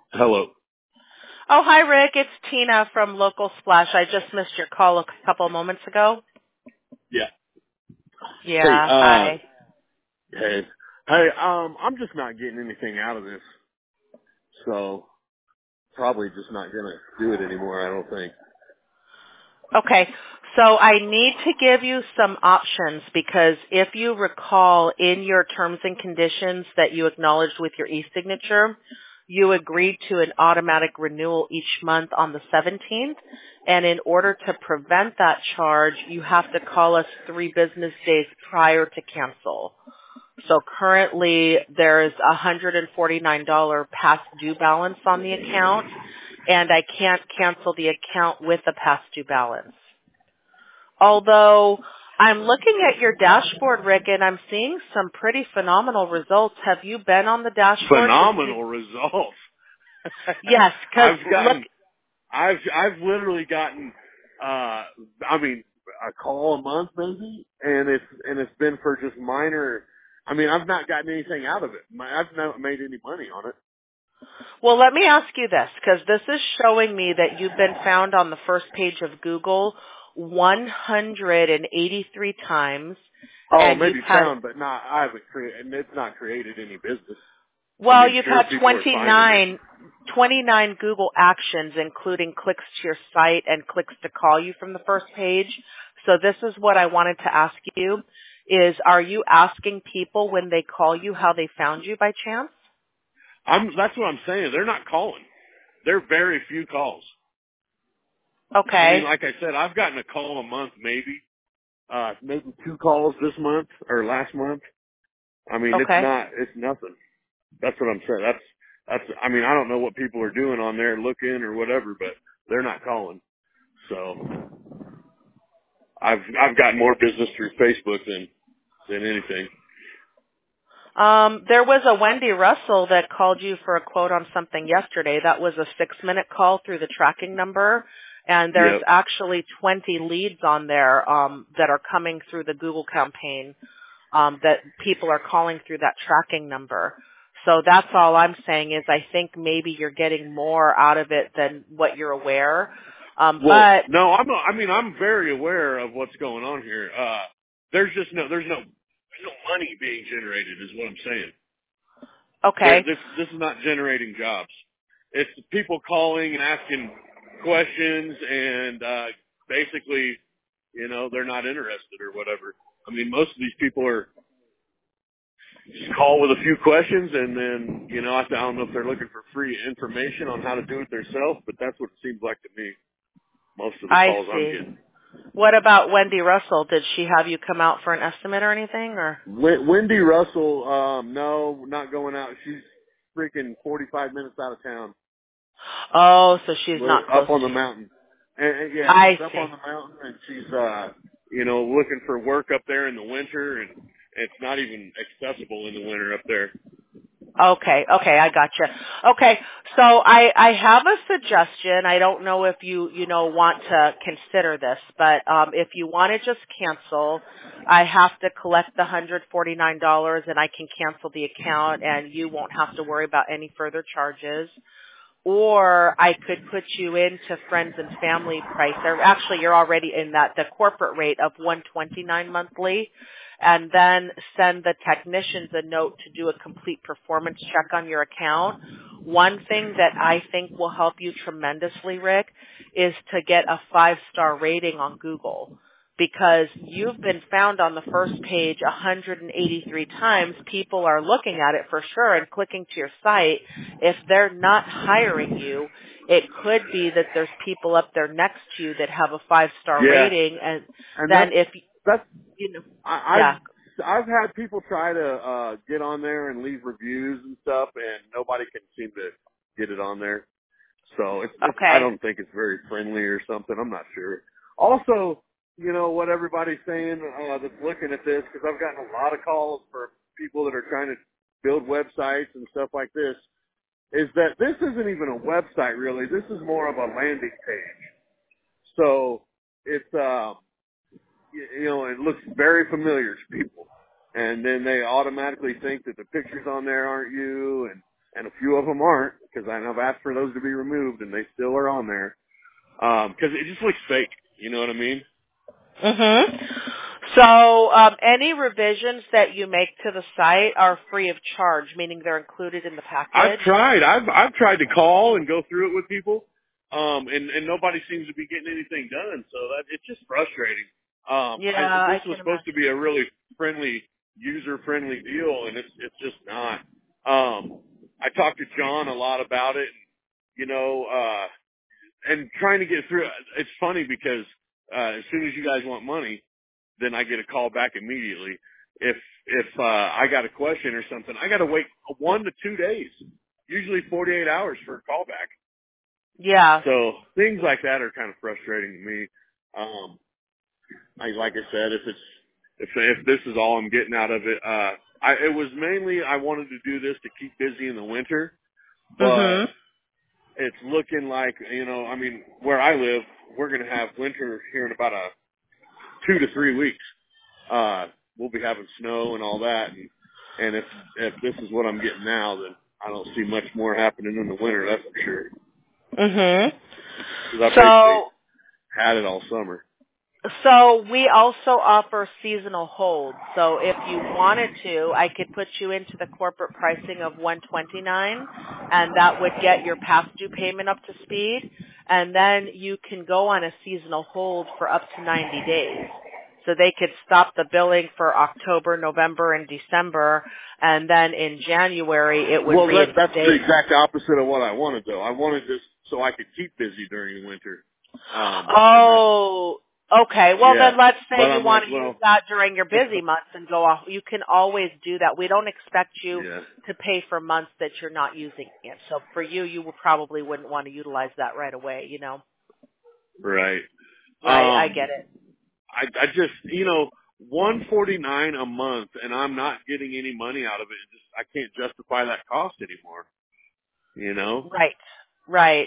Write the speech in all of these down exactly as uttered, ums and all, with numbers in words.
Hello. Oh, hi, Rick. It's Tina from Local Splash. I just missed your call a couple of moments ago. Yeah. Hey, Yeah, uh, hi. hey, hey, um, I'm just not getting anything out of this, so probably just not gonna do it anymore. I don't think. Okay, so I need to give you some options because if you recall in your terms and conditions that you acknowledged with your e-signature, you agreed to an automatic renewal each month on the seventeenth, and in order to prevent that charge, you have to call us three business days prior to cancel. So currently there's a one hundred forty-nine dollars past due balance on the account, and I can't cancel the account with a past due balance. Although I'm looking at your dashboard, Rick, and I'm seeing some pretty phenomenal results. Have you been on the dashboard to see? Phenomenal results. Yes, because I've look, gotten, I've, I've literally gotten, uh, I mean, a call a month maybe, and it's, and it's been for just minor. I mean, I've not gotten anything out of it. My, I've not made any money on it. well, let me ask you this, because this is showing me that you've been found on the first page of Google one hundred eighty-three times, Oh, and you've maybe had found, but not. I haven't created, and it's not created any business. I Well, mean, you've sure, had people are finding it. twenty-nine, twenty-nine Google actions, including clicks to your site and clicks to call you from the first page. So this is what I wanted to ask you is, are you asking people when they call you how they found you by chance? I'm. That's what I'm saying. They're not calling. They're very few calls. I mean, Okay. like I said, I've gotten a call a month, maybe, uh, maybe two calls this month or last month. I mean, it's Okay. not. It's nothing. That's what I'm saying. That's. That's. I mean, I don't know what people are doing on there, looking or whatever, but they're not calling. So I've I've got more business through Facebook than than anything. Um, there was a Wendy Russell that called you for a quote on something yesterday. That was a six-minute call through the tracking number, and there's Yep. actually twenty leads on there um, that are coming through the Google campaign um, that people are calling through that tracking number. So that's all I'm saying is I think maybe you're getting more out of it than what you're aware. Um, Well, but no, I'm. I mean, I'm very aware of what's going on here. Uh, there's just no. There's no. There's no money being generated, is what I'm saying. There, okay, this this is not generating jobs. It's people calling and asking questions, and uh, basically, you know, they're not interested or whatever. I mean, most of these people are just call with a few questions, and then, you know, I don't know if they're looking for free information on how to do it themselves, but that's what it seems like to me. Most of the I calls I'm see. getting. What about Wendy Russell? Did she have you come out for an estimate or anything? Or Wen- Wendy Russell, um, no, not going out. She's freaking forty-five minutes out of town. oh, so she's We're not close up on the to you. mountain. And, and yeah, I she's up see. on the mountain, and she's, uh, you know, looking for work up there in the winter, and it's not even accessible in the winter up there. Okay, okay, I gotcha. Okay, so I, I have a suggestion. I don't know if you, you know, want to consider this, but um, if you want to just cancel, I have to collect the one hundred forty-nine dollars and I can cancel the account and you won't have to worry about any further charges. Or I could put you into friends and family price. Or actually, you're already in that, the corporate rate of one hundred twenty-nine dollars monthly, and then send the technicians a note to do a complete performance check on your account. One thing that I think will help you tremendously, Rick, is to get a five-star rating on Google. Because you've been found on the first page one hundred eighty-three times, people are looking at it for sure and clicking to your site. If they're not hiring you, it could be that there's people up there next to you that have a five-star Yeah, rating, and and then that's if, that's you know, I, I've yeah, I've had people try to uh, get on there and leave reviews and stuff, and nobody can seem to get it on there. So it's, it's I okay. don't think it's very friendly or something. I'm not sure. Also, you know what everybody's saying uh, that's looking at this, because I've gotten a lot of calls for people that are trying to build websites and stuff like this, is that this isn't even a website really. This is more of a landing page. So it's uh, you, you know it looks very familiar to people, and then they automatically think that the pictures on there aren't you, and and a few of them aren't, because I've asked for those to be removed, and they still are on there. Um, because it just looks fake. You know what I mean? Mhm. So um, any revisions that you make to the site are free of charge, meaning they're included in the I've package. tried. I've I've tried to call and go through it with people, um, and and nobody seems to be getting anything done. So that it's just frustrating. Um, Yeah, I, this I was can supposed to imagine. be a really friendly, user-friendly deal, and it's it's just not. Um, I talked to John a lot about it, you know, uh, and trying to get through. It's funny because uh, as soon as you guys want money, then I get a call back immediately. If if uh, I got a question or something, I got to wait one to two days, usually forty-eight hours for a call back. Yeah. So things like that are kind of frustrating to me. Um, I, like I said, if it's if if this is all I'm getting out of it, uh, I, it was mainly I wanted to do this to keep busy in the winter, but Mhm. it's looking like, you know, I mean, where I live, we're going to have winter here in about a two to three weeks. Uh, we'll be having snow and all that. And, and if, if this is what I'm getting now, then I don't see much more happening in the winter, that's for sure. Mhm. Because I basically So had it all summer. So we also offer seasonal holds. So if you wanted to, I could put you into the corporate pricing of one twenty-nine, and that would get your past due payment up to speed, and then you can go on a seasonal hold for up to ninety days. So they could stop the billing for October, November, and December, and then in January it would Well, that, that's the reinstate. exact opposite of what I wanted, though. I wanted this so I could keep busy during the winter. Um, and that's, Oh, okay. Well, yeah. then let's But say you I'm like, want to use well, that during your busy months and go off. You can always do that. We don't expect you yeah, to pay for months that you're not using it. So for you, you would probably wouldn't want to utilize that right away, you know? right. Right, I Um, get it. I, I just, you know, one forty-nine a month, and I'm not getting any money out of it. Just I can't justify that cost anymore. You know? Right, right.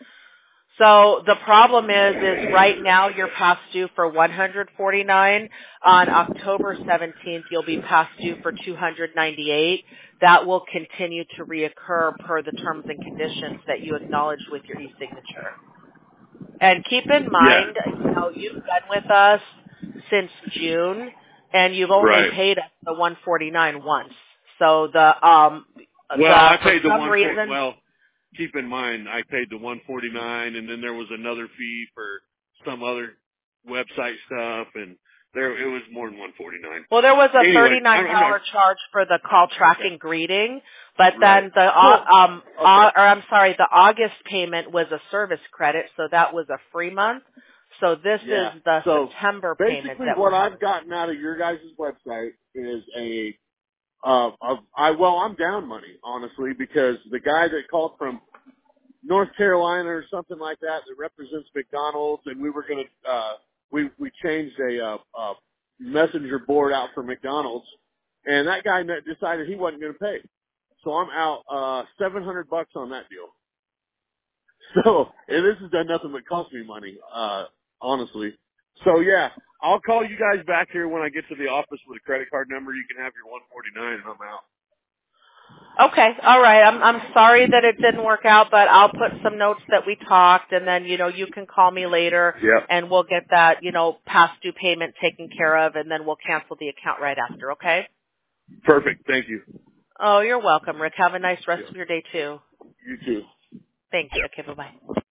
So the problem is, is right now you're past due for one hundred forty-nine. On October seventeenth, you'll be past due for two hundred ninety-eight. That will continue to reoccur per the terms and conditions that you acknowledge with your e-signature. And keep in Yeah. mind, you know, you've been with us since June, and you've only Right. paid us the one forty-nine once. So the um Well, the I for paid the some one for reason. well. Keep in mind, I paid the one forty-nine, and then there was another fee for some other website stuff, and there it was more than one forty-nine. Well, there was a Anyway, thirty-nine I'm, I'm not dollar charge for the call okay. tracking greeting, but Right. then the So au- um au- okay. or I'm sorry, the August payment was a service credit, so that was a free month. So this Yeah. is the So September payment basically, that we're what having. I've gotten out of your guys' website is a uh, of I well, I'm down money honestly because the guy that called from North Carolina or something like that that represents McDonald's, and we were gonna uh, we we changed a uh, uh, messenger board out for McDonald's, and that guy ne- decided he wasn't gonna pay, so I'm out uh, seven hundred bucks on that deal. So, and this has done nothing but cost me money, uh, honestly. So yeah, I'll call you guys back here when I get to the office with a credit card number. You can have your one forty-nine and I'm out. Okay, all right. I'm I'm sorry that it didn't work out, but I'll put some notes that we talked, and then you know you can call me later, Yep. and we'll get that you know past due payment taken care of, and then we'll cancel the account right after. Okay? Perfect. Thank you. Oh, you're welcome, Rick. Have a nice rest Yep. of your day too. You too. Thank you. Okay, bye bye.